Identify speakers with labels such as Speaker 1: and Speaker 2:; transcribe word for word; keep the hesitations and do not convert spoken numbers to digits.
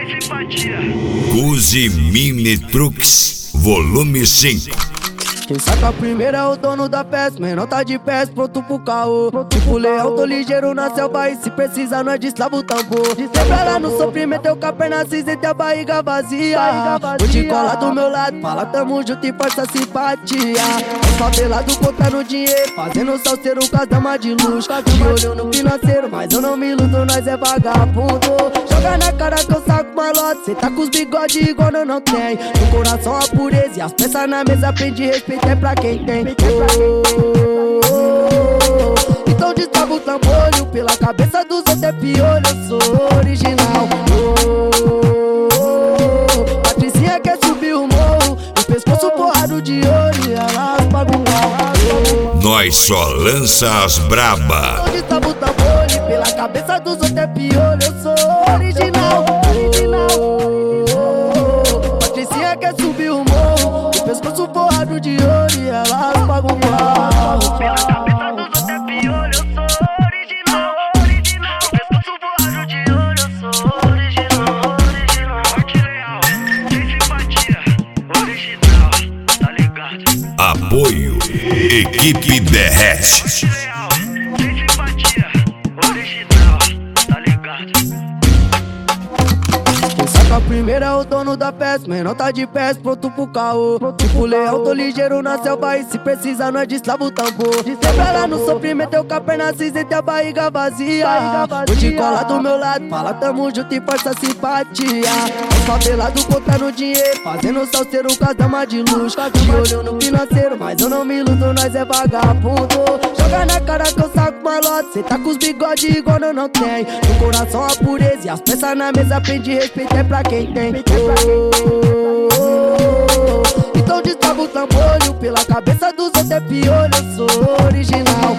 Speaker 1: tem simpatia.
Speaker 2: Guzi Mini Trucks, volume cinco.
Speaker 3: Quem saca primeiro é o dono da peça, menor tá de pés, pronto pro caô. Tipo leão, tô ligeiro na selva e se precisar nós deslava o tambor. Sempre lá no sofrimento, eu com a perna cinzenta e a barriga vazia. Vou te colar do meu lado, fala tamo junto e força simpatia. Os favelados contando dinheiro, fazendo salseiro com as damas de luxo. De olho no financeiro, mas eu não me iludo, nós é vagabundo. Joga na cara que eu saco malote, cê tá com os bigodes igual eu não tenho. No coração a pureza e as peças na mesa aprende respeito. É pra quem tem. Oh, oh, oh. Então destrava o trambolho, pela cabeça dos outros é piolho. Eu sou original. Oh, oh, oh. Patricinha quer subir o morro, o pescoço porrado de ouro e ela paga o pau.
Speaker 2: Nós só lança as braba.
Speaker 3: Então destrava o trambolho, pela cabeça dos outros é piolho. Eu sou original. Oh, oh, oh. Patricinha quer subir o morro, o pescoço porrado de ouro e elas pagam um pau.
Speaker 1: Pela cabeça dos outros é piolho, eu sou original, original. Pescoço voado de ouro, eu sou original, original. Forte leal, tem simpatia, original, tá ligado?
Speaker 2: Apoio Equipe Derrete.
Speaker 1: Forte leal, tem simpatia, original, tá ligado?
Speaker 3: A primeira é o dono da peça, menor tá de pés, pronto pro caô. Tipo leão, tô ligeiro na selva e se precisar nós deslava o tambor. Sempre lá no sofrimento, eu com a perna cinzenta e a barriga vazia. Vou te colar do meu lado, fala tamo junto e força simpatia. Os favelados contando dinheiro, fazendo salseiro com as damas de luxo. De olho no financeiro, mas eu não me iludo, nós é vagabundo. Joga na cara que eu saco malote, cê tá com os bigodes igual eu não tenho. No coração a pureza e as peças na mesa aprende respeito. É pra quem tem. Oh, oh, oh. Então destrava o trambolho, pela cabeça dos outros é piolho. Eu sou original.